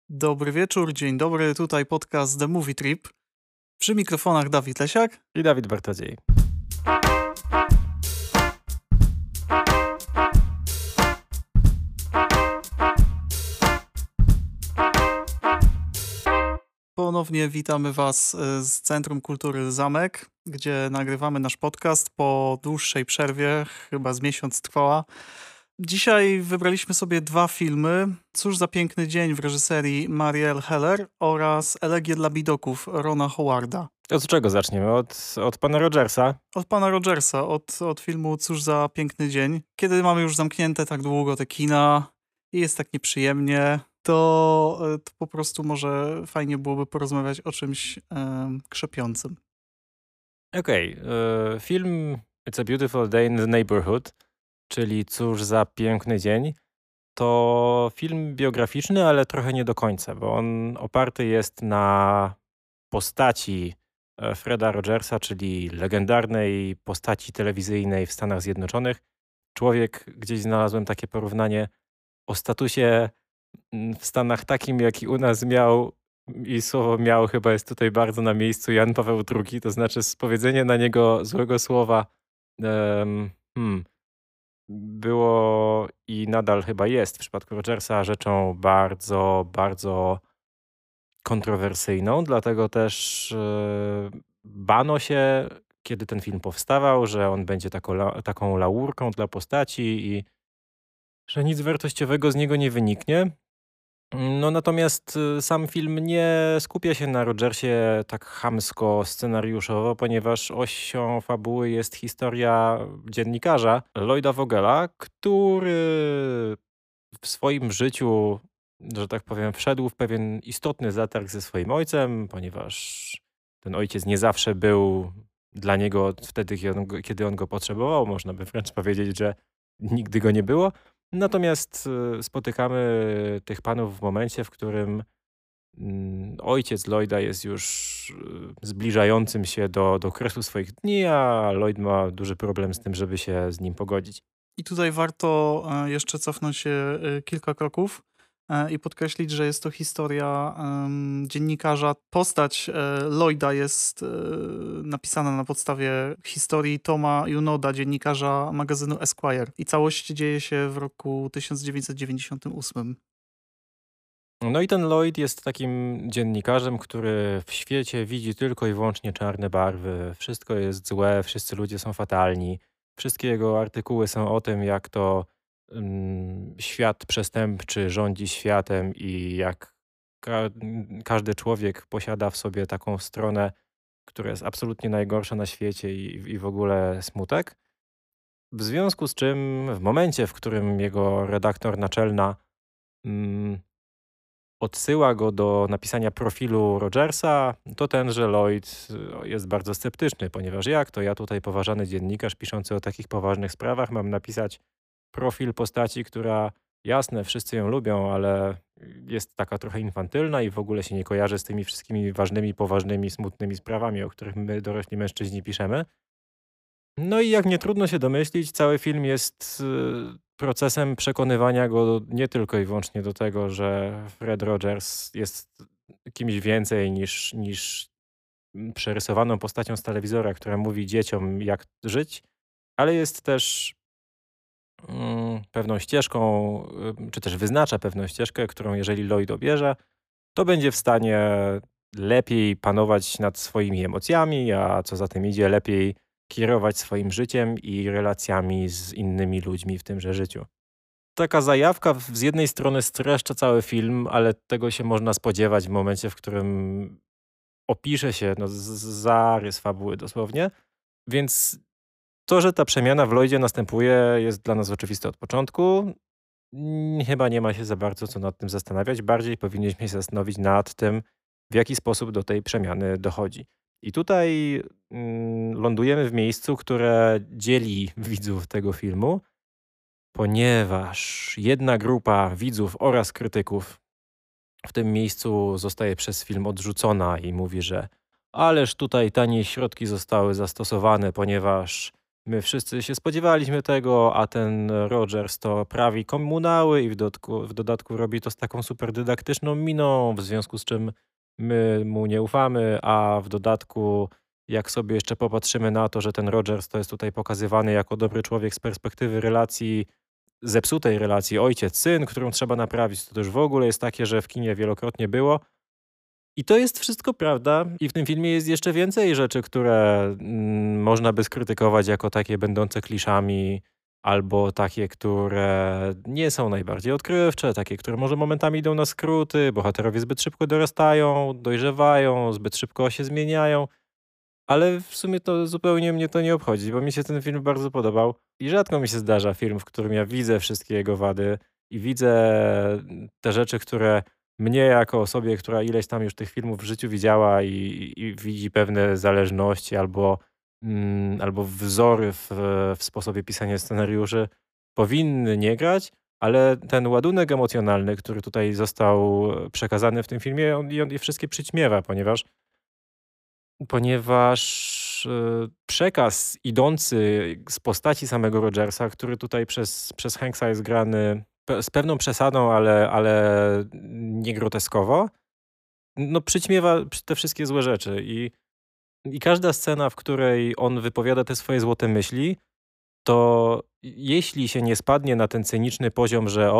Dobry wieczór, dzień dobry, tutaj podcast The Movie Trip. Przy mikrofonach Dawid Lesiak. I Dawid Bartodziej. Ponownie witamy Was z Centrum Kultury Zamek, gdzie nagrywamy nasz podcast po dłuższej przerwie, chyba z miesiąc trwała. Dzisiaj wybraliśmy sobie dwa filmy. Cóż za piękny dzień w reżyserii Marielle Heller oraz Elegię dla bidoków Rona Howarda. Od czego zaczniemy? Od pana Rogersa? Od pana Rogersa, od filmu Cóż za piękny dzień. Kiedy mamy już zamknięte tak długo te kina i jest tak nieprzyjemnie, to po prostu może fajnie byłoby porozmawiać o czymś krzepiącym. Okej. Film It's a Beautiful Day in the Neighborhood, czyli Cóż za piękny dzień, to film biograficzny, ale trochę nie do końca, bo on oparty jest na postaci Freda Rogersa, czyli legendarnej postaci telewizyjnej w Stanach Zjednoczonych. Człowiek, gdzieś znalazłem takie porównanie, o statusie w Stanach takim, jaki u nas miał, i słowo miał chyba jest tutaj bardzo na miejscu, Jan Paweł II, to znaczy powiedzenie na niego złego słowa em, było i nadal chyba jest w przypadku Rogersa rzeczą bardzo, bardzo kontrowersyjną, dlatego też bano się, kiedy ten film powstawał, że on będzie taką laurką dla postaci i że nic wartościowego z niego nie wyniknie. No natomiast sam film nie skupia się na Rogersie tak chamsko scenariuszowo, ponieważ osią fabuły jest historia dziennikarza Lloyda Vogela, który w swoim życiu, że tak powiem, wszedł w pewien istotny zatarg ze swoim ojcem, ponieważ ten ojciec nie zawsze był dla niego wtedy, kiedy on go potrzebował. Można by wręcz powiedzieć, że nigdy go nie było. Natomiast spotykamy tych panów w momencie, w którym ojciec Lloyda jest już zbliżającym się do kresu swoich dni, a Lloyd ma duży problem z tym, żeby się z nim pogodzić. I tutaj warto jeszcze cofnąć się kilka kroków i podkreślić, że jest to historia dziennikarza. Postać Lloyda jest napisana na podstawie historii Toma Junoda, dziennikarza magazynu Esquire. I całość dzieje się w roku 1998. No i ten Lloyd jest takim dziennikarzem, który w świecie widzi tylko i wyłącznie czarne barwy. Wszystko jest złe, wszyscy ludzie są fatalni. Wszystkie jego artykuły są o tym, jak to świat przestępczy rządzi światem i jak każdy człowiek posiada w sobie taką stronę, która jest absolutnie najgorsza na świecie i w ogóle smutek. W związku z czym w momencie, w którym jego redaktor naczelna odsyła go do napisania profilu Rogersa, to tenże Lloyd jest bardzo sceptyczny, ponieważ jak to ja tutaj poważany dziennikarz piszący o takich poważnych sprawach mam napisać profil postaci, która jasne, wszyscy ją lubią, ale jest taka trochę infantylna i w ogóle się nie kojarzy z tymi wszystkimi ważnymi, poważnymi, smutnymi sprawami, o których my dorośli mężczyźni piszemy. No i jak nie trudno się domyślić, cały film jest procesem przekonywania go nie tylko i wyłącznie do tego, że Fred Rogers jest kimś więcej niż przerysowaną postacią z telewizora, która mówi dzieciom jak żyć, ale jest też pewną ścieżką, czy też wyznacza pewną ścieżkę, którą jeżeli Lloyd obierze, to będzie w stanie lepiej panować nad swoimi emocjami, a co za tym idzie, lepiej kierować swoim życiem i relacjami z innymi ludźmi w tymże życiu. Taka zajawka z jednej strony streszcza cały film, ale tego się można spodziewać w momencie, w którym opisze się zarys fabuły dosłownie. Więc to, że ta przemiana w Lloydzie następuje, jest dla nas oczywiste od początku. Chyba nie ma się za bardzo co nad tym zastanawiać. Bardziej powinniśmy się zastanowić nad tym, w jaki sposób do tej przemiany dochodzi. I tutaj lądujemy w miejscu, które dzieli widzów tego filmu, ponieważ jedna grupa widzów oraz krytyków w tym miejscu zostaje przez film odrzucona i mówi, że ależ tutaj tanie środki zostały zastosowane, ponieważ My wszyscy się spodziewaliśmy tego, a ten Rogers to prawi komunały i w dodatku robi to z taką super dydaktyczną miną, w związku z czym my mu nie ufamy, a w dodatku jak sobie jeszcze popatrzymy na to, że ten Rogers to jest tutaj pokazywany jako dobry człowiek z perspektywy relacji, zepsutej relacji ojciec-syn, którą trzeba naprawić, to też w ogóle jest takie, że w kinie wielokrotnie było. I to jest wszystko prawda. I w tym filmie jest jeszcze więcej rzeczy, które można by skrytykować jako takie będące kliszami, albo takie, które nie są najbardziej odkrywcze, takie, które może momentami idą na skróty, bohaterowie zbyt szybko dorastają, dojrzewają, zbyt szybko się zmieniają. Ale w sumie to zupełnie mnie to nie obchodzi, bo mi się ten film bardzo podobał i rzadko mi się zdarza film, w którym ja widzę wszystkie jego wady i widzę te rzeczy, które mnie jako osobie, która ileś tam już tych filmów w życiu widziała i widzi pewne zależności albo wzory w sposobie pisania scenariuszy, powinny nie grać, ale ten ładunek emocjonalny, który tutaj został przekazany w tym filmie, on je wszystkie przyćmiewa, ponieważ przekaz idący z postaci samego Rogersa, który tutaj przez Hanksa jest grany z pewną przesadą, ale nie groteskowo, no przyćmiewa te wszystkie złe rzeczy i każda scena, w której on wypowiada te swoje złote myśli, to jeśli się nie spadnie na ten cyniczny poziom, że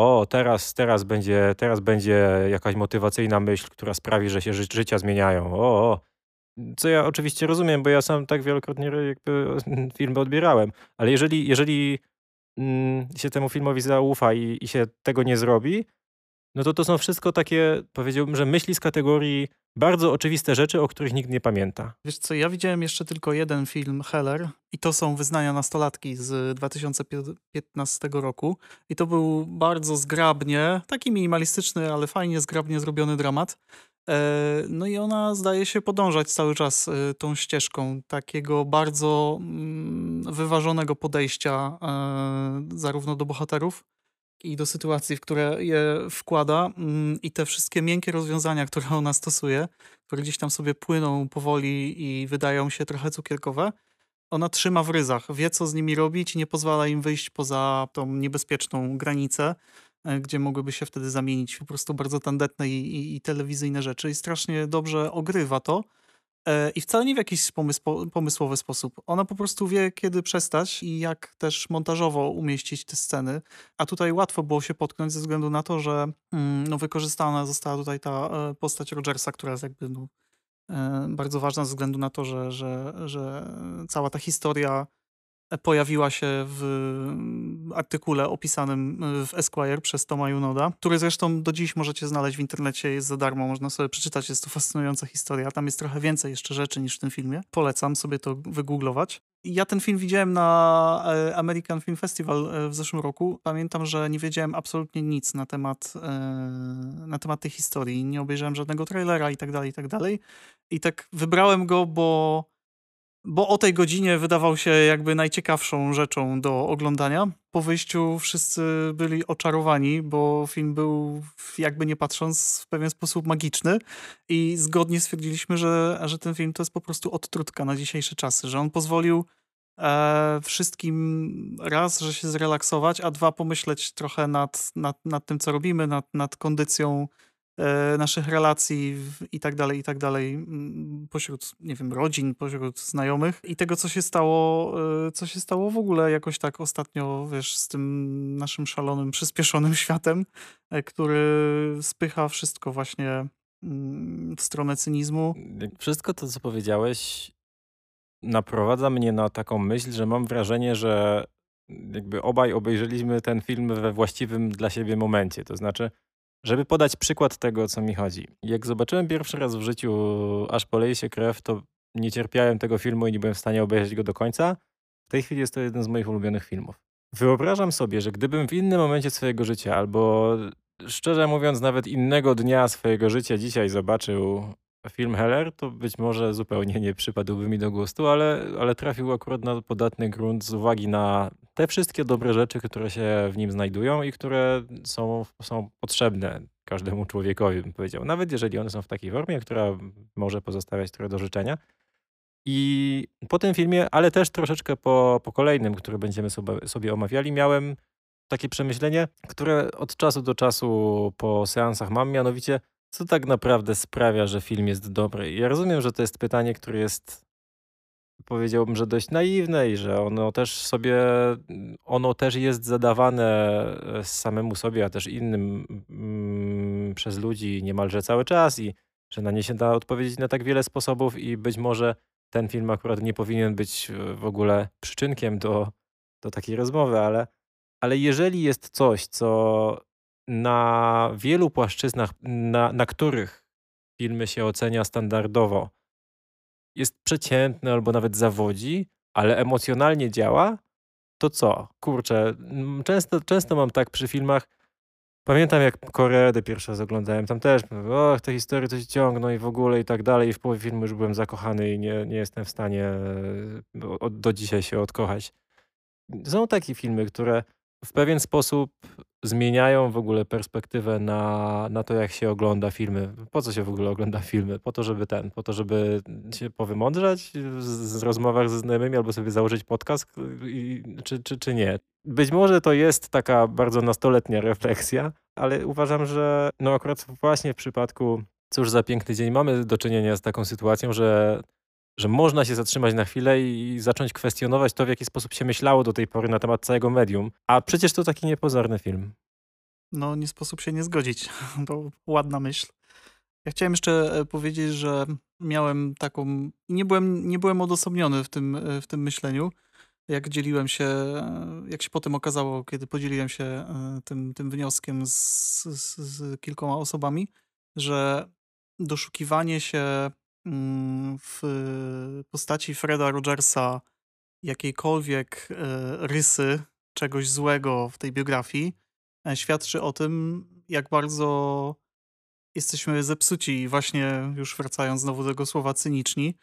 teraz będzie jakaś motywacyjna myśl, która sprawi, że się życia zmieniają, co ja oczywiście rozumiem, bo ja sam tak wielokrotnie jakby filmy odbierałem, ale jeżeli się temu filmowi zaufa i się tego nie zrobi, no to są wszystko takie, powiedziałbym, że myśli z kategorii bardzo oczywiste rzeczy, o których nikt nie pamięta. Wiesz co, ja widziałem jeszcze tylko jeden film, Heller, i to są Wyznania nastolatki z 2015 roku. I to był bardzo zgrabnie, taki minimalistyczny, ale fajnie zgrabnie zrobiony dramat. No i ona zdaje się podążać cały czas tą ścieżką takiego bardzo wyważonego podejścia zarówno do bohaterów, i do sytuacji, w które je wkłada, i te wszystkie miękkie rozwiązania, które ona stosuje, które gdzieś tam sobie płyną powoli i wydają się trochę cukierkowe, ona trzyma w ryzach, wie co z nimi robić i nie pozwala im wyjść poza tą niebezpieczną granicę, gdzie mogłyby się wtedy zamienić w po prostu bardzo tandetne i telewizyjne rzeczy i strasznie dobrze ogrywa to. I wcale nie w jakiś pomysłowy sposób. Ona po prostu wie, kiedy przestać i jak też montażowo umieścić te sceny. A tutaj łatwo było się potknąć ze względu na to, że no, wykorzystana została tutaj ta postać Rogersa, która jest jakby no, bardzo ważna ze względu na to, że cała ta historia pojawiła się w artykule opisanym w Esquire przez Toma Junoda, który zresztą do dziś możecie znaleźć w internecie, jest za darmo, można sobie przeczytać, jest to fascynująca historia. Tam jest trochę więcej jeszcze rzeczy niż w tym filmie. Polecam sobie to wygooglować. Ja ten film widziałem na American Film Festival w zeszłym roku. Pamiętam, że nie wiedziałem absolutnie nic na temat tej historii. Nie obejrzałem żadnego trailera i tak dalej, i tak dalej. I tak wybrałem go, bo o tej godzinie wydawał się jakby najciekawszą rzeczą do oglądania. Po wyjściu wszyscy byli oczarowani, bo film był jakby nie patrząc w pewien sposób magiczny i zgodnie stwierdziliśmy, że ten film to jest po prostu odtrutka na dzisiejsze czasy, że on pozwolił wszystkim raz, że się zrelaksować, a dwa pomyśleć trochę nad tym, co robimy, nad kondycją naszych relacji i tak dalej, pośród, nie wiem, rodzin, pośród znajomych i tego, co się stało w ogóle jakoś tak ostatnio, wiesz, z tym naszym szalonym, przyspieszonym światem, który spycha wszystko właśnie w stronę cynizmu. Wszystko to, co powiedziałeś, naprowadza mnie na taką myśl, że mam wrażenie, że jakby obaj obejrzeliśmy ten film we właściwym dla siebie momencie. To znaczy, żeby podać przykład tego, o co mi chodzi. Jak zobaczyłem pierwszy raz w życiu Aż poleje się krew, to nie cierpiałem tego filmu i nie byłem w stanie obejrzeć go do końca. W tej chwili jest to jeden z moich ulubionych filmów. Wyobrażam sobie, że gdybym w innym momencie swojego życia, albo szczerze mówiąc nawet innego dnia swojego życia dzisiaj zobaczył film Heller, to być może zupełnie nie przypadłby mi do gustu, ale trafił akurat na podatny grunt z uwagi na te wszystkie dobre rzeczy, które się w nim znajdują i które są potrzebne każdemu człowiekowi, bym powiedział. Nawet jeżeli one są w takiej formie, która może pozostawiać trochę do życzenia. I po tym filmie, ale też troszeczkę po kolejnym, który będziemy sobie omawiali, miałem takie przemyślenie, które od czasu do czasu po seansach mam, mianowicie, co tak naprawdę sprawia, że film jest dobry. I ja rozumiem, że to jest pytanie, które jest, powiedziałbym, że dość naiwne i że ono też jest zadawane samemu sobie, a też innym przez ludzi niemalże cały czas i że na nie się da odpowiedzieć na tak wiele sposobów i być może ten film akurat nie powinien być w ogóle przyczynkiem do takiej rozmowy, ale jeżeli jest coś, co na wielu płaszczyznach, na których filmy się ocenia standardowo, jest przeciętny albo nawet zawodzi, ale emocjonalnie działa, to co? Kurczę, często mam tak przy filmach, pamiętam jak Koreadę pierwszy raz oglądałem, tam też mówię, och, te historie to się ciągną i w ogóle i tak dalej i w połowie filmu już byłem zakochany i nie jestem w stanie do dzisiaj się odkochać. Są takie filmy, które w pewien sposób zmieniają w ogóle perspektywę na to, jak się ogląda filmy. Po co się w ogóle ogląda filmy? Po to, żeby się powymądrzać z rozmowach ze znajomymi albo sobie założyć podcast, czy nie. Być może to jest taka bardzo nastoletnia refleksja, ale uważam, że no akurat właśnie w przypadku Cóż za piękny dzień mamy do czynienia z taką sytuacją, że można się zatrzymać na chwilę i zacząć kwestionować to, w jaki sposób się myślało do tej pory na temat całego medium. A przecież to taki niepozorny film. No, nie sposób się nie zgodzić. To ładna myśl. Ja chciałem jeszcze powiedzieć, że miałem taką... Nie byłem odosobniony w tym myśleniu, jak się potem okazało, kiedy podzieliłem się tym wnioskiem z kilkoma osobami, że doszukiwanie się w postaci Freda Rogersa jakiejkolwiek rysy czegoś złego w tej biografii świadczy o tym, jak bardzo jesteśmy zepsuci, właśnie już wracając znowu do tego słowa cyniczni.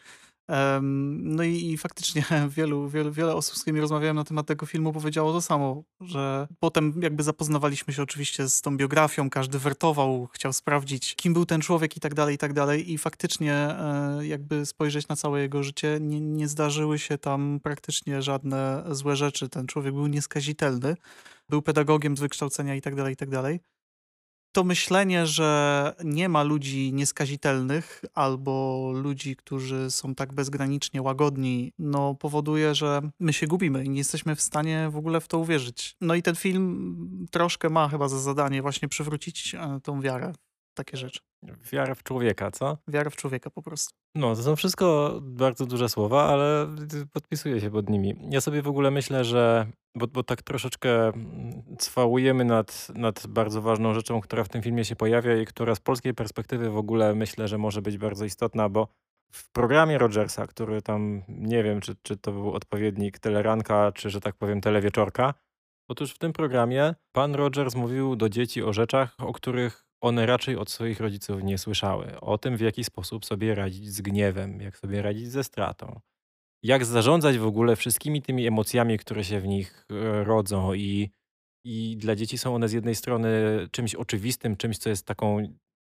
No i faktycznie wiele osób, z którymi rozmawiałem na temat tego filmu, powiedziało to samo, że potem jakby zapoznawaliśmy się oczywiście z tą biografią, każdy wertował, chciał sprawdzić, kim był ten człowiek i tak dalej, i tak dalej. I faktycznie jakby spojrzeć na całe jego życie, nie zdarzyły się tam praktycznie żadne złe rzeczy. Ten człowiek był nieskazitelny, był pedagogiem z wykształcenia i tak dalej, i tak dalej. To myślenie, że nie ma ludzi nieskazitelnych albo ludzi, którzy są tak bezgranicznie łagodni, no powoduje, że my się gubimy i nie jesteśmy w stanie w ogóle w to uwierzyć. No i ten film troszkę ma chyba za zadanie właśnie przywrócić tą wiarę w takie rzeczy. Wiara w człowieka, co? Wiarę w człowieka po prostu. No, to są wszystko bardzo duże słowa, ale podpisuję się pod nimi. Ja sobie w ogóle myślę, że bo tak troszeczkę cwałujemy nad bardzo ważną rzeczą, która w tym filmie się pojawia i która z polskiej perspektywy w ogóle myślę, że może być bardzo istotna, bo w programie Rogersa, który tam nie wiem, czy to był odpowiednik teleranka, czy że tak powiem telewieczorka, otóż w tym programie pan Rogers mówił do dzieci o rzeczach, o których one raczej od swoich rodziców nie słyszały. O tym, w jaki sposób sobie radzić z gniewem, jak sobie radzić ze stratą, jak zarządzać w ogóle wszystkimi tymi emocjami, które się w nich rodzą. I dla dzieci są one z jednej strony czymś oczywistym, czymś, co jest taką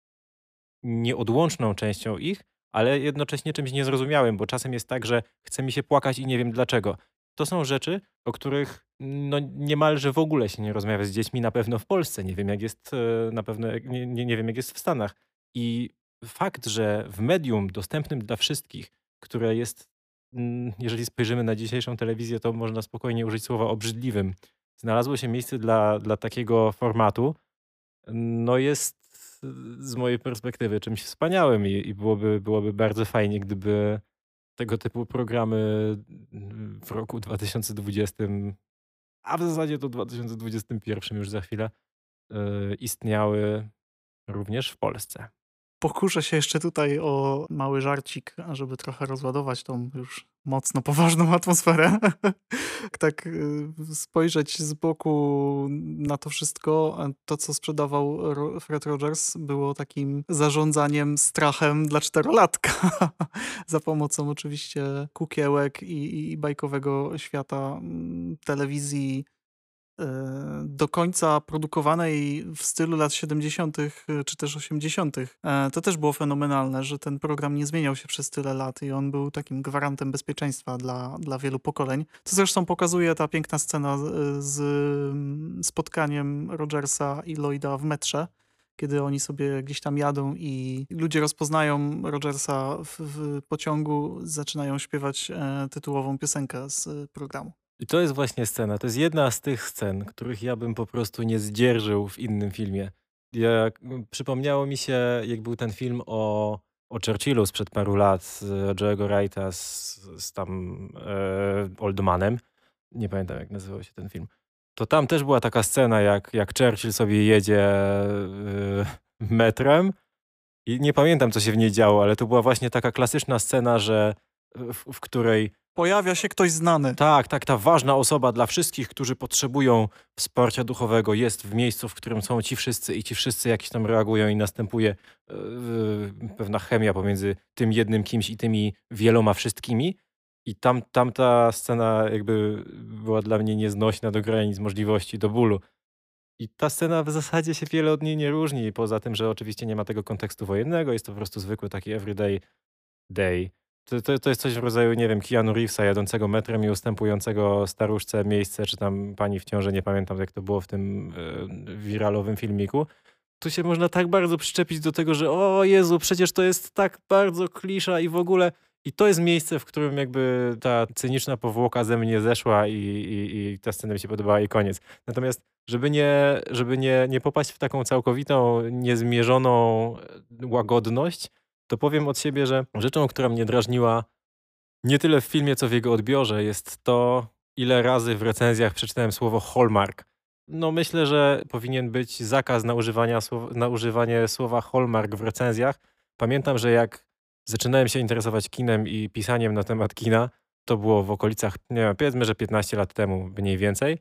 nieodłączną częścią ich, ale jednocześnie czymś niezrozumiałym, bo czasem jest tak, że chce mi się płakać i nie wiem dlaczego. To są rzeczy, o których no, niemalże w ogóle się nie rozmawia z dziećmi, na pewno w Polsce. Nie wiem, jak jest na pewno, nie wiem, jak jest w Stanach. I fakt, że w medium dostępnym dla wszystkich, które jest, jeżeli spojrzymy na dzisiejszą telewizję, to można spokojnie użyć słowa obrzydliwym, znalazło się miejsce dla takiego formatu, no jest z mojej perspektywy czymś wspaniałym i byłoby bardzo fajnie, gdyby tego typu programy w roku 2020, a w zasadzie to 2021 już za chwilę, istniały również w Polsce. Pokuszę się jeszcze tutaj o mały żarcik, żeby trochę rozładować tą już mocno poważną atmosferę. Tak spojrzeć z boku na to wszystko, to co sprzedawał Fred Rogers było takim zarządzaniem strachem dla czterolatka. Za pomocą oczywiście kukiełek i bajkowego świata telewizji do końca produkowanej w stylu lat 70. Czy też 80. To też było fenomenalne, że ten program nie zmieniał się przez tyle lat i on był takim gwarantem bezpieczeństwa dla wielu pokoleń. To zresztą pokazuje ta piękna scena z spotkaniem Rogersa i Lloyda w metrze, kiedy oni sobie gdzieś tam jadą i ludzie rozpoznają Rogersa w pociągu, zaczynają śpiewać tytułową piosenkę z programu. I to jest właśnie scena. To jest jedna z tych scen, których ja bym po prostu nie zdzierżył w innym filmie. Przypomniało mi się, jak był ten film o Churchillu sprzed paru lat z Joe'ego Wrighta z tam Oldmanem. Nie pamiętam, jak nazywał się ten film. To tam też była taka scena, jak Churchill sobie jedzie metrem i nie pamiętam, co się w niej działo, ale to była właśnie taka klasyczna scena, że w której Pojawia się ktoś znany. tak, ta ważna osoba dla wszystkich, którzy potrzebują wsparcia duchowego, jest w miejscu, w którym są ci wszyscy i ci wszyscy jakiś tam reagują i następuje pewna chemia pomiędzy tym jednym kimś i tymi wieloma wszystkimi. I tamta scena jakby była dla mnie nieznośna do granic możliwości, do bólu. I ta scena w zasadzie się wiele od niej nie różni, poza tym, że oczywiście nie ma tego kontekstu wojennego, jest to po prostu zwykły taki everyday day. To jest coś w rodzaju, nie wiem, Keanu Reevesa jadącego metrem i ustępującego staruszce miejsce, czy tam pani w ciąży, nie pamiętam jak to było w tym wiralowym filmiku. Tu się można tak bardzo przyczepić do tego, że o Jezu, przecież to jest tak bardzo klisza i w ogóle. I to jest miejsce, w którym jakby ta cyniczna powłoka ze mnie zeszła i ta scena mi się podobała i koniec. Natomiast żeby nie popaść w taką całkowitą, niezmierzoną łagodność, to powiem od siebie, że rzeczą, która mnie drażniła nie tyle w filmie, co w jego odbiorze, jest to, ile razy w recenzjach przeczytałem słowo Hallmark. No myślę, że powinien być zakaz na używanie słowa Hallmark w recenzjach. Pamiętam, że jak zaczynałem się interesować kinem i pisaniem na temat kina, to było w okolicach, nie wiem, powiedzmy, że 15 lat temu mniej więcej.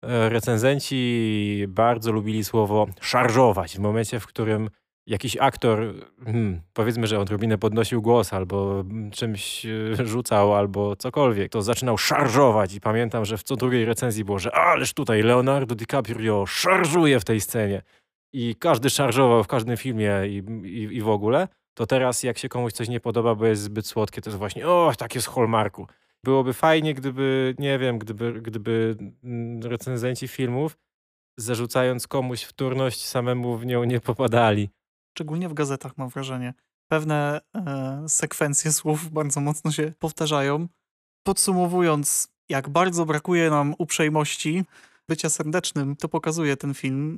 Recenzenci bardzo lubili słowo szarżować w momencie, w którym jakiś aktor, powiedzmy, że odrobinę podnosił głos albo czymś rzucał albo cokolwiek, to zaczynał szarżować i pamiętam, że w co drugiej recenzji było, że ależ tutaj Leonardo DiCaprio szarżuje w tej scenie i każdy szarżował w każdym filmie i w ogóle, to teraz jak się komuś coś nie podoba, bo jest zbyt słodkie, to jest właśnie tak jest z Hallmarku. Byłoby fajnie, gdyby, nie wiem, gdyby recenzenci filmów zarzucając komuś wtórność samemu w nią nie popadali. Szczególnie w gazetach, mam wrażenie. Pewne sekwencje słów bardzo mocno się powtarzają. Podsumowując, jak bardzo brakuje nam uprzejmości, bycia serdecznym, to pokazuje ten film.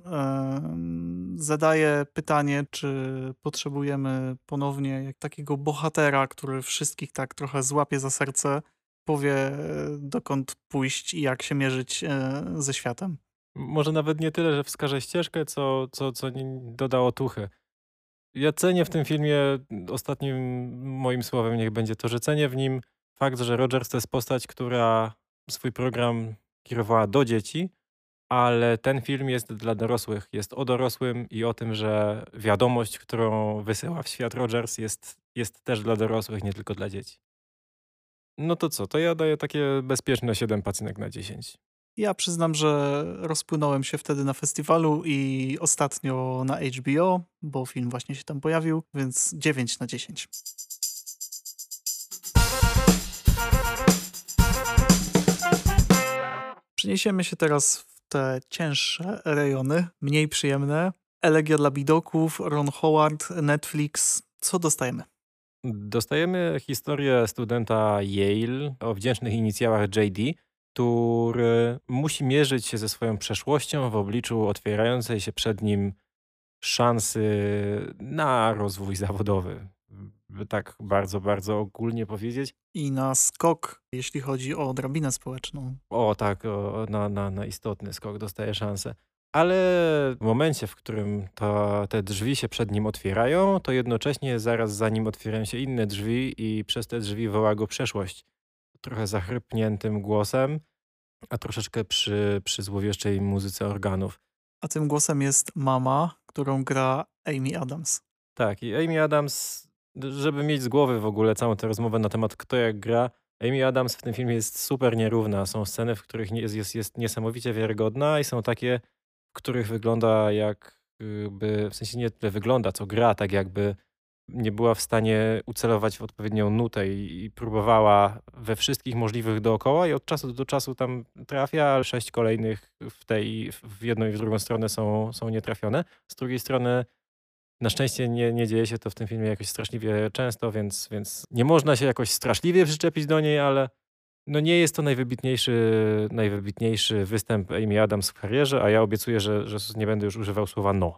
Zadaje pytanie, czy potrzebujemy ponownie jak takiego bohatera, który wszystkich tak trochę złapie za serce, powie dokąd pójść i jak się mierzyć ze światem. Może nawet nie tyle, że wskaże ścieżkę, co doda otuchy. Ja cenię w tym filmie, ostatnim moim słowem niech będzie to, że cenię w nim fakt, że Rogers to jest postać, która swój program kierowała do dzieci, ale ten film jest dla dorosłych. Jest o dorosłym i o tym, że wiadomość, którą wysyła w świat Rogers jest też dla dorosłych, nie tylko dla dzieci. No to co? To ja daję takie bezpieczne 7 pacynek na 10. Ja przyznam, że rozpłynąłem się wtedy na festiwalu i ostatnio na HBO, bo film właśnie się tam pojawił, więc 9 na 10. Przeniesiemy się teraz w te cięższe rejony, mniej przyjemne. Elegia dla bidoków, Ron Howard, Netflix. Co dostajemy? Dostajemy historię studenta Yale o wdzięcznych inicjałach JD, który musi mierzyć się ze swoją przeszłością w obliczu otwierającej się przed nim szansy na rozwój zawodowy. By tak bardzo, bardzo ogólnie powiedzieć. I na skok, jeśli chodzi o drabinę społeczną. O tak, na istotny skok dostaje szansę. Ale w momencie, w którym te drzwi się przed nim otwierają, to jednocześnie zaraz za nim otwierają się inne drzwi i przez te drzwi woła go przeszłość. Trochę zachrypniętym głosem, a troszeczkę przy złowieszczej muzyce organów. A tym głosem jest mama, którą gra Amy Adams. Tak, i Amy Adams, żeby mieć z głowy w ogóle całą tę rozmowę na temat kto jak gra, Amy Adams w tym filmie jest super nierówna. Są sceny, w których jest niesamowicie wiarygodna i są takie, w których wygląda jakby, w sensie nie tyle wygląda, co gra, tak jakby nie była w stanie ucelować w odpowiednią nutę i próbowała we wszystkich możliwych dookoła i od czasu do czasu tam trafia, ale 6 kolejnych w jedną i w drugą stronę są nietrafione. Z drugiej strony na szczęście nie dzieje się to w tym filmie jakoś straszliwie często, więc nie można się jakoś straszliwie przyczepić do niej, ale no nie jest to najwybitniejszy występ Amy Adams w karierze, a ja obiecuję, że nie będę już używał słowa no.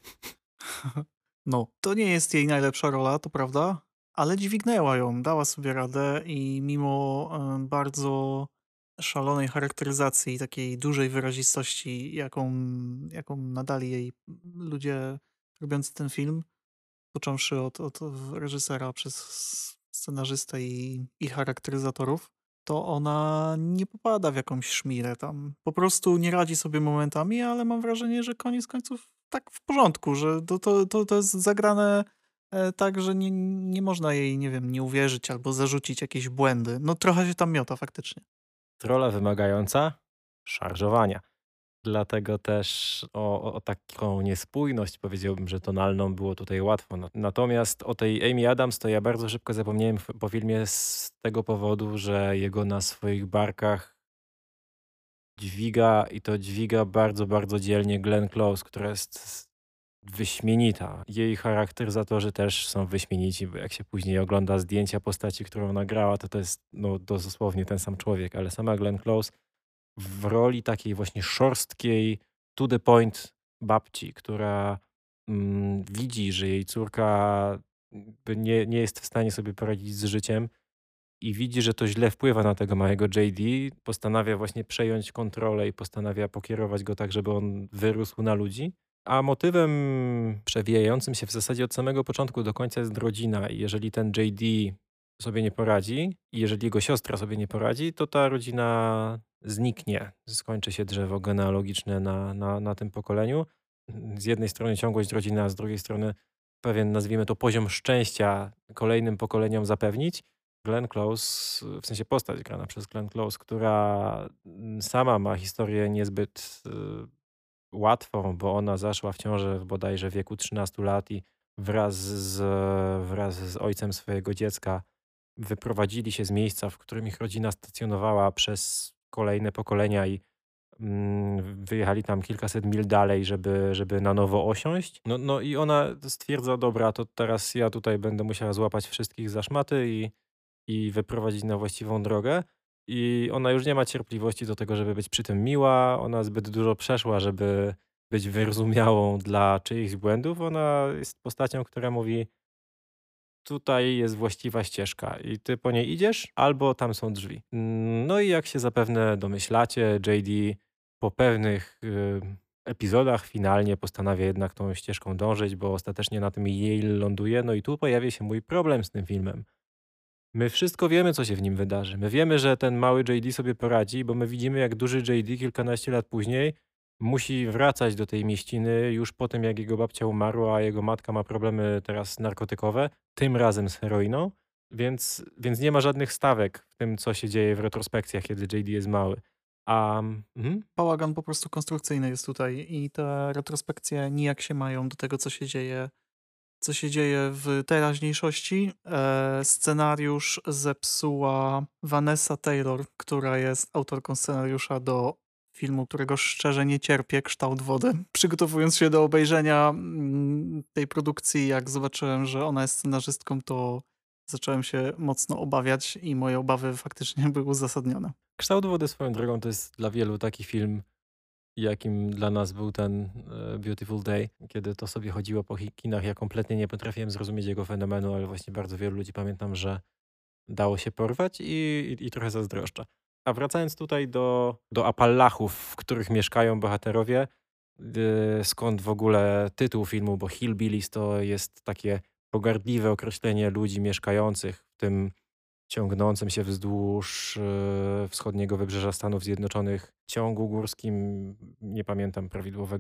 No, to nie jest jej najlepsza rola, to prawda, ale dźwignęła ją, dała sobie radę i mimo bardzo szalonej charakteryzacji, takiej dużej wyrazistości, jaką nadali jej ludzie robiący ten film, począwszy od reżysera przez scenarzystę i charakteryzatorów, to ona nie popada w jakąś szmirę tam. Po prostu nie radzi sobie momentami, ale mam wrażenie, że koniec końców tak w porządku, że to jest zagrane tak, że nie można jej, nie wiem, nie uwierzyć albo zarzucić jakieś błędy. No trochę się tam miota faktycznie. Rola wymagająca szarżowania. Dlatego też o taką niespójność, powiedziałbym, że tonalną było tutaj łatwo. Natomiast o tej Amy Adams to ja bardzo szybko zapomniałem po filmie z tego powodu, że jego na swoich barkach dźwiga i to dźwiga bardzo, bardzo dzielnie Glenn Close, która jest wyśmienita. Jej charakteryzatorzy też są wyśmienici, bo jak się później ogląda zdjęcia postaci, którą nagrała, to jest no, dosłownie ten sam człowiek, ale sama Glenn Close w roli takiej właśnie szorstkiej, to the point babci, która widzi, że jej córka nie jest w stanie sobie poradzić z życiem i widzi, że to źle wpływa na tego małego JD, postanawia właśnie przejąć kontrolę i postanawia pokierować go tak, żeby on wyrósł na ludzi. A motywem przewijającym się w zasadzie od samego początku do końca jest rodzina i jeżeli ten JD sobie nie poradzi i jeżeli jego siostra sobie nie poradzi, to ta rodzina zniknie. Skończy się drzewo genealogiczne na tym pokoleniu. Z jednej strony ciągłość rodziny, a z drugiej strony pewien, nazwijmy to, poziom szczęścia kolejnym pokoleniom zapewnić. Glenn Close, w sensie postać grana przez Glenn Close, która sama ma historię niezbyt łatwą, bo ona zaszła w ciążę w bodajże wieku 13 lat i wraz z ojcem swojego dziecka wyprowadzili się z miejsca, w którym ich rodzina stacjonowała przez kolejne pokolenia i wyjechali tam kilkaset mil dalej, żeby na nowo osiąść. No i ona stwierdza, dobra, to teraz ja tutaj będę musiała złapać wszystkich za szmaty i wyprowadzić na właściwą drogę. I ona już nie ma cierpliwości do tego, żeby być przy tym miła. Ona zbyt dużo przeszła, żeby być wyrozumiałą dla czyichś błędów. Ona jest postacią, która mówi: tutaj jest właściwa ścieżka i ty po niej idziesz, albo tam są drzwi. No i jak się zapewne domyślacie, JD po pewnych epizodach finalnie postanawia jednak tą ścieżką dążyć, bo ostatecznie na tym Yale ląduje. No i tu pojawia się mój problem z tym filmem. My wszystko wiemy, co się w nim wydarzy. My wiemy, że ten mały JD sobie poradzi, bo my widzimy, jak duży JD kilkanaście lat później musi wracać do tej mieściny już po tym, jak jego babcia umarła, a jego matka ma problemy teraz narkotykowe, tym razem z heroiną, więc nie ma żadnych stawek w tym, co się dzieje w retrospekcjach, kiedy JD jest mały. Bałagan po prostu konstrukcyjny jest tutaj i te retrospekcje nijak się mają do tego, co się dzieje w teraźniejszości. Scenariusz zepsuła Vanessa Taylor, która jest autorką scenariusza do filmu, którego szczerze nie cierpię, Kształt wody. Przygotowując się do obejrzenia tej produkcji, jak zobaczyłem, że ona jest scenarzystką, to zacząłem się mocno obawiać i moje obawy faktycznie były uzasadnione. Kształt wody swoją drogą to jest dla wielu taki film, jakim dla nas był ten Beautiful Day, kiedy to sobie chodziło po kinach. Ja kompletnie nie potrafiłem zrozumieć jego fenomenu, ale właśnie bardzo wielu ludzi pamiętam, że dało się porwać i trochę zazdroszczę. A wracając tutaj do Appalachów, w których mieszkają bohaterowie, skąd w ogóle tytuł filmu, bo Hillbillies to jest takie pogardliwe określenie ludzi mieszkających w tym ciągnącym się wzdłuż wschodniego wybrzeża Stanów Zjednoczonych ciągu górskim. Nie pamiętam prawidłowego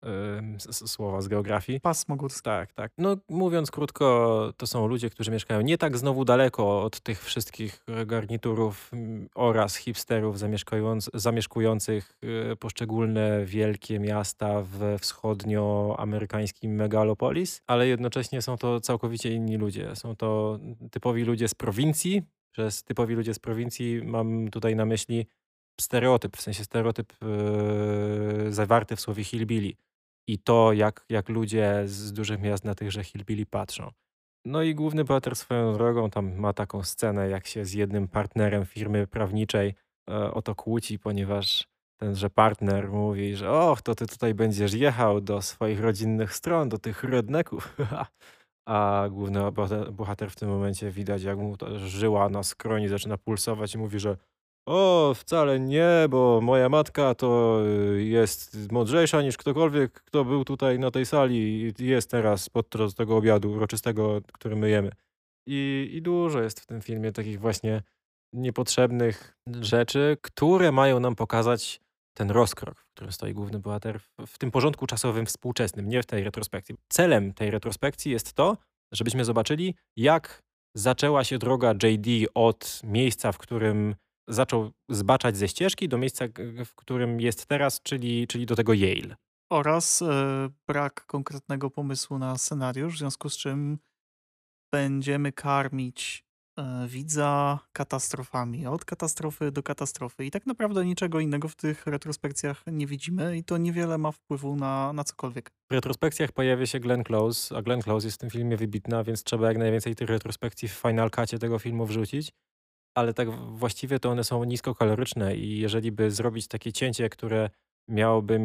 słowa z geografii. Pasmo górskie. Tak, tak. No, mówiąc krótko, to są ludzie, którzy mieszkają nie tak znowu daleko od tych wszystkich garniturów oraz hipsterów zamieszkujących poszczególne wielkie miasta w wschodnioamerykańskim megalopolis, ale jednocześnie są to całkowicie inni ludzie. Są to typowi ludzie z prowincji. Przez typowi ludzie z prowincji mam tutaj na myśli stereotyp, w sensie stereotyp zawarty w słowie hillbilly i to, jak ludzie z dużych miast na tychże hillbilly patrzą. No i główny bohater swoją drogą tam ma taką scenę, jak się z jednym partnerem firmy prawniczej o to kłóci, ponieważ tenże partner mówi, że och, to ty tutaj będziesz jechał do swoich rodzinnych stron, do tych redneków. A główny bohater w tym momencie widać, jak mu ta żyła na skroni zaczyna pulsować i mówi, że o, wcale nie, bo moja matka to jest mądrzejsza niż ktokolwiek, kto był tutaj na tej sali i jest teraz podczas tego obiadu uroczystego, który my jemy. I dużo jest w tym filmie takich właśnie niepotrzebnych rzeczy, które mają nam pokazać ten rozkrok, w którym stoi główny bohater w tym porządku czasowym współczesnym, nie w tej retrospekcji. Celem tej retrospekcji jest to, żebyśmy zobaczyli, jak zaczęła się droga JD od miejsca, w którym zaczął zbaczać ze ścieżki, do miejsca, w którym jest teraz, czyli do tego Yale. Oraz brak konkretnego pomysłu na scenariusz, w związku z czym będziemy karmić widza katastrofami, od katastrofy do katastrofy. I tak naprawdę niczego innego w tych retrospekcjach nie widzimy i to niewiele ma wpływu na cokolwiek. W retrospekcjach pojawia się Glenn Close, a Glenn Close jest w tym filmie wybitna, więc trzeba jak najwięcej tych retrospekcji w Final Cutie tego filmu wrzucić. Ale tak właściwie to one są niskokaloryczne i jeżeli by zrobić takie cięcie, które miałoby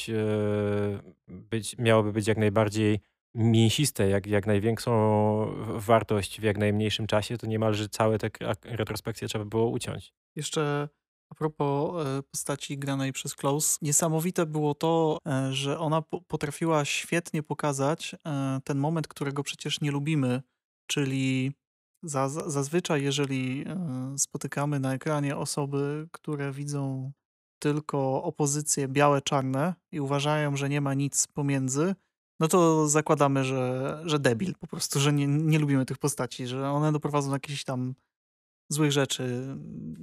miałoby być jak najbardziej mięsiste, jak największą wartość w jak najmniejszym czasie, to niemalże całe te retrospekcje trzeba było uciąć. Jeszcze a propos postaci granej przez Close, niesamowite było to, że ona potrafiła świetnie pokazać ten moment, którego przecież nie lubimy, czyli zazwyczaj, jeżeli spotykamy na ekranie osoby, które widzą tylko opozycje białe-czarne i uważają, że nie ma nic pomiędzy, no to zakładamy, że debil po prostu, że nie lubimy tych postaci, że one doprowadzą do jakichś tam złych rzeczy.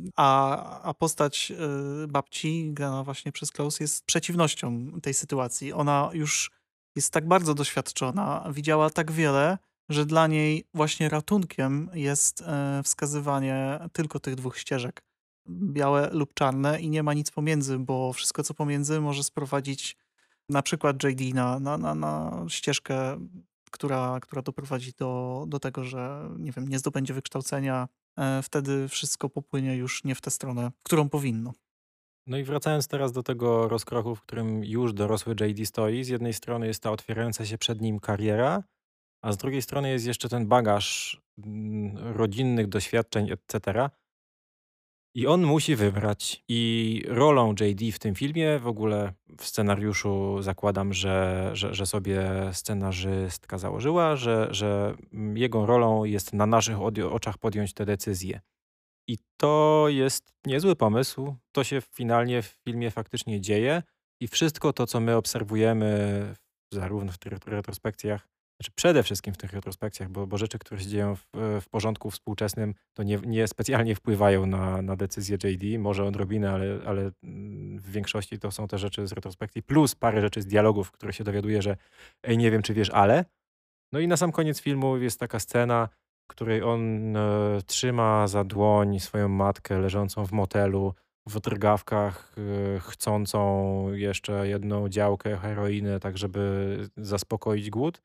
A postać babci, grana właśnie przez Klaus, jest przeciwnością tej sytuacji. Ona już jest tak bardzo doświadczona, widziała tak wiele, że dla niej właśnie ratunkiem jest wskazywanie tylko tych dwóch ścieżek. Białe lub czarne i nie ma nic pomiędzy, bo wszystko co pomiędzy może sprowadzić na przykład JD na ścieżkę, która doprowadzi do tego, że nie wiem, nie zdobędzie wykształcenia, wtedy wszystko popłynie już nie w tę stronę, w którą powinno. No i wracając teraz do tego rozkroku, w którym już dorosły JD stoi, z jednej strony jest ta otwierająca się przed nim kariera, a z drugiej strony jest jeszcze ten bagaż rodzinnych doświadczeń, etc. I on musi wybrać. I rolą JD w tym filmie, w ogóle w scenariuszu zakładam, że sobie scenarzystka założyła, że jego rolą jest na naszych oczach podjąć tę decyzję. I to jest niezły pomysł. To się finalnie w filmie faktycznie dzieje i wszystko to, co my obserwujemy zarówno w tych retrospekcjach, znaczy przede wszystkim w tych retrospekcjach, bo rzeczy, które się dzieją w porządku współczesnym, to nie specjalnie wpływają na decyzję JD, może odrobinę, ale w większości to są te rzeczy z retrospekcji, plus parę rzeczy z dialogów, które się dowiaduje, że ej, nie wiem, czy wiesz, ale. No i na sam koniec filmu jest taka scena, w której on trzyma za dłoń swoją matkę leżącą w motelu, w drgawkach, chcącą jeszcze jedną działkę heroiny, tak żeby zaspokoić głód.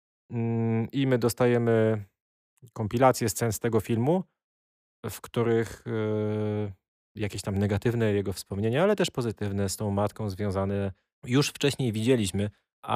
I my dostajemy kompilację scen z tego filmu, w których jakieś tam negatywne jego wspomnienia, ale też pozytywne z tą matką związane już wcześniej widzieliśmy,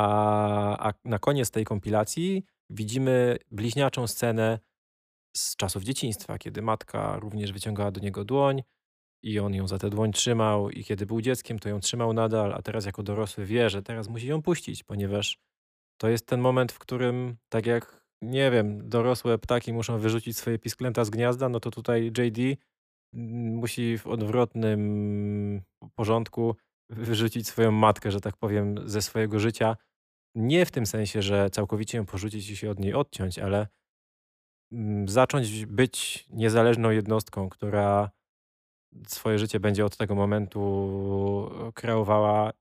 a na koniec tej kompilacji widzimy bliźniaczą scenę z czasów dzieciństwa, kiedy matka również wyciągała do niego dłoń i on ją za tę dłoń trzymał i kiedy był dzieckiem, to ją trzymał nadal, a teraz jako dorosły wie, że teraz musi ją puścić, ponieważ to jest ten moment, w którym tak jak, nie wiem, dorosłe ptaki muszą wyrzucić swoje pisklęta z gniazda, no to tutaj JD musi w odwrotnym porządku wyrzucić swoją matkę, że tak powiem, ze swojego życia. Nie w tym sensie, że całkowicie ją porzucić i się od niej odciąć, ale zacząć być niezależną jednostką, która swoje życie będzie od tego momentu kreowała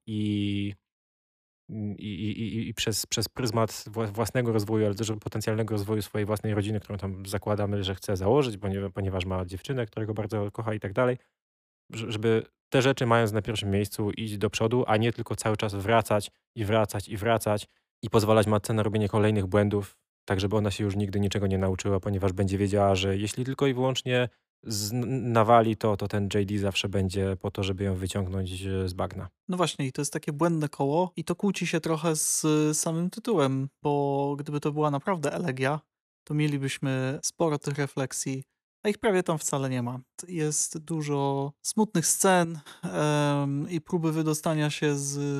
i przez pryzmat własnego rozwoju, ale też potencjalnego rozwoju swojej własnej rodziny, którą tam zakładamy, że chce założyć, ponieważ ma dziewczynę, którego bardzo kocha i tak dalej, żeby te rzeczy mając na pierwszym miejscu iść do przodu, a nie tylko cały czas wracać i wracać i wracać i pozwalać matce na robienie kolejnych błędów, tak żeby ona się już nigdy niczego nie nauczyła, ponieważ będzie wiedziała, że jeśli tylko i wyłącznie nawali, to ten JD zawsze będzie po to, żeby ją wyciągnąć z bagna. No właśnie, i to jest takie błędne koło i to kłóci się trochę z samym tytułem, bo gdyby to była naprawdę elegia, to mielibyśmy sporo tych refleksji, a ich prawie tam wcale nie ma. Jest dużo smutnych scen i próby wydostania się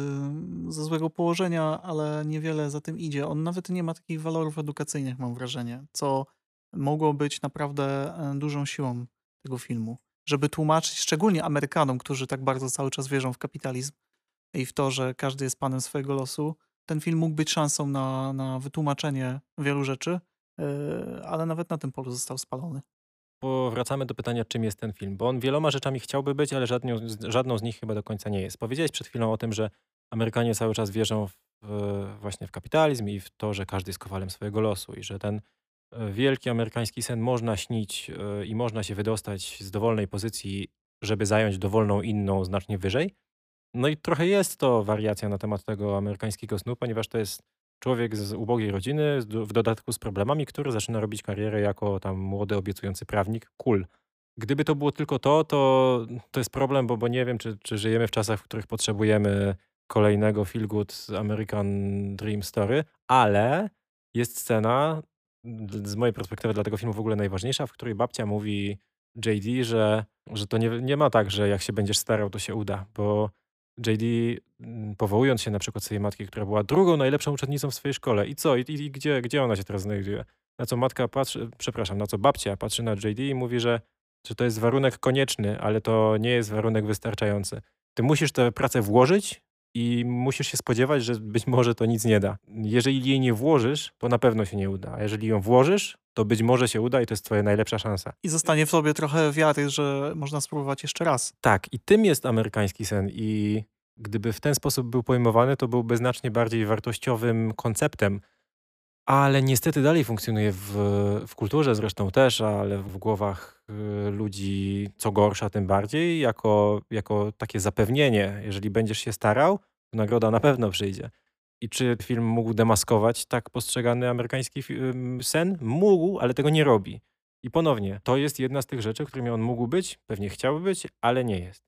ze złego położenia, ale niewiele za tym idzie. On nawet nie ma takich walorów edukacyjnych, mam wrażenie, co mogło być naprawdę dużą siłą tego filmu, żeby tłumaczyć szczególnie Amerykanom, którzy tak bardzo cały czas wierzą w kapitalizm i w to, że każdy jest panem swojego losu. Ten film mógł być szansą na wytłumaczenie wielu rzeczy, ale nawet na tym polu został spalony. Powracamy do pytania, czym jest ten film, bo on wieloma rzeczami chciałby być, ale żadną z nich chyba do końca nie jest. Powiedziałeś przed chwilą o tym, że Amerykanie cały czas wierzą właśnie w kapitalizm i w to, że każdy jest kowalem swojego losu i że ten wielki amerykański sen można śnić i można się wydostać z dowolnej pozycji, żeby zająć dowolną inną znacznie wyżej. No i trochę jest to wariacja na temat tego amerykańskiego snu, ponieważ to jest człowiek z ubogiej rodziny, w dodatku z problemami, który zaczyna robić karierę jako tam młody, obiecujący prawnik. Cool. Gdyby to było tylko to jest problem, bo nie wiem, czy żyjemy w czasach, w których potrzebujemy kolejnego feel good American Dream Story, ale jest scena, z mojej perspektywy dla tego filmu w ogóle najważniejsza, w której babcia mówi JD, że to nie ma tak, że jak się będziesz starał, to się uda, bo JD, powołując się na przykład swojej matki, która była drugą najlepszą uczennicą w swojej szkole. I co? I gdzie ona się teraz znajduje? Na co matka patrzy, przepraszam, na co babcia patrzy na JD i mówi, że to jest warunek konieczny, ale to nie jest warunek wystarczający. Ty musisz tę pracę włożyć i musisz się spodziewać, że być może to nic nie da. Jeżeli jej nie włożysz, to na pewno się nie uda. A jeżeli ją włożysz, to być może się uda i to jest twoja najlepsza szansa. I zostanie w sobie trochę wiary, że można spróbować jeszcze raz. Tak, i tym jest amerykański sen. I gdyby w ten sposób był pojmowany, to byłby znacznie bardziej wartościowym konceptem, ale niestety dalej funkcjonuje w kulturze zresztą też, ale w głowach ludzi, co gorsza, tym bardziej, jako takie zapewnienie. Jeżeli będziesz się starał, to nagroda na pewno przyjdzie. I czy film mógł demaskować tak postrzegany amerykański sen? Mógł, ale tego nie robi. I ponownie, to jest jedna z tych rzeczy, którymi on mógł być, pewnie chciałby być, ale nie jest.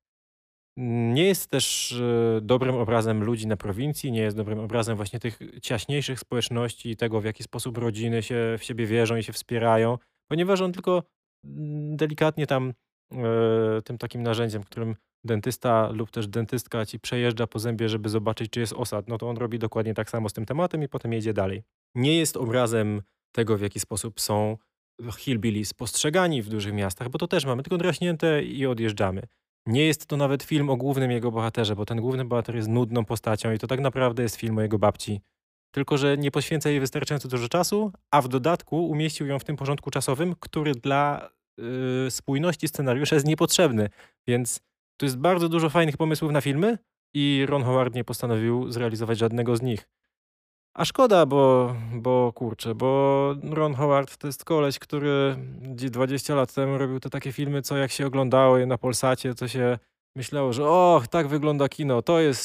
Nie jest też dobrym obrazem ludzi na prowincji, nie jest dobrym obrazem właśnie tych ciaśniejszych społeczności i tego, w jaki sposób rodziny się w siebie wierzą i się wspierają, ponieważ on tylko delikatnie tam tym takim narzędziem, którym dentysta lub też dentystka ci przejeżdża po zębie, żeby zobaczyć, czy jest osad, no to on robi dokładnie tak samo z tym tematem i potem jedzie dalej. Nie jest obrazem tego, w jaki sposób są hillbillies postrzegani w dużych miastach, bo to też mamy tylko draśnięte i odjeżdżamy. Nie jest to nawet film o głównym jego bohaterze, bo ten główny bohater jest nudną postacią i to tak naprawdę jest film o jego babci. Tylko że nie poświęca jej wystarczająco dużo czasu, a w dodatku umieścił ją w tym porządku czasowym, który dla spójności scenariusza jest niepotrzebny. Więc tu jest bardzo dużo fajnych pomysłów na filmy i Ron Howard nie postanowił zrealizować żadnego z nich. A szkoda, bo kurczę, bo Ron Howard to jest koleś, który 20 lat temu robił te takie filmy, co jak się oglądało je na Polsacie, to się myślało, że och, tak wygląda kino,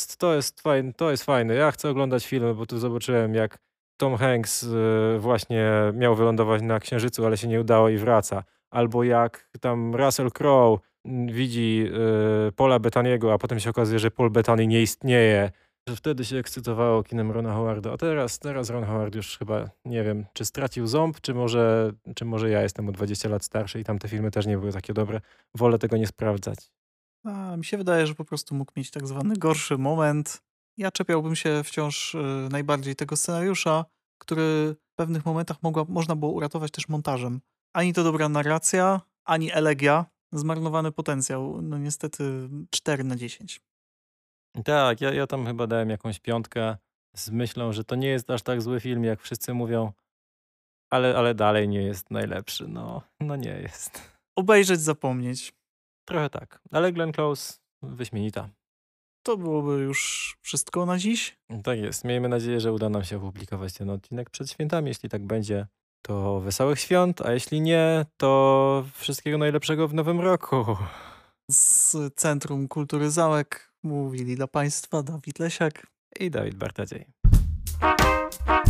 to jest fajne, ja chcę oglądać filmy, bo tu zobaczyłem, jak Tom Hanks właśnie miał wylądować na Księżycu, ale się nie udało i wraca. Albo jak tam Russell Crowe widzi Paula Bettany'ego, a potem się okazuje, że Paul Bettany nie istnieje, że wtedy się ekscytowało kinem Rona Howarda, a teraz Ron Howard już chyba, nie wiem, czy stracił ząb, czy może ja jestem o 20 lat starszy i tamte filmy też nie były takie dobre. Wolę tego nie sprawdzać. A mi się wydaje, że po prostu mógł mieć tak zwany gorszy moment. Ja czepiałbym się wciąż najbardziej tego scenariusza, który w pewnych momentach można było uratować też montażem. Ani to dobra narracja, ani elegia. Zmarnowany potencjał. No niestety 4/10. Tak, ja tam chyba dałem jakąś 5 z myślą, że to nie jest aż tak zły film, jak wszyscy mówią, ale dalej nie jest najlepszy. No nie jest. Obejrzeć, zapomnieć. Trochę tak, ale Glenn Close wyśmienita. To byłoby już wszystko na dziś. Tak jest. Miejmy nadzieję, że uda nam się opublikować ten odcinek przed świętami. Jeśli tak będzie, to wesołych świąt, a jeśli nie, to wszystkiego najlepszego w nowym roku. Z Centrum Kultury Załek mówili dla Państwa Dawid Lesiak I Dawid Bartadziej.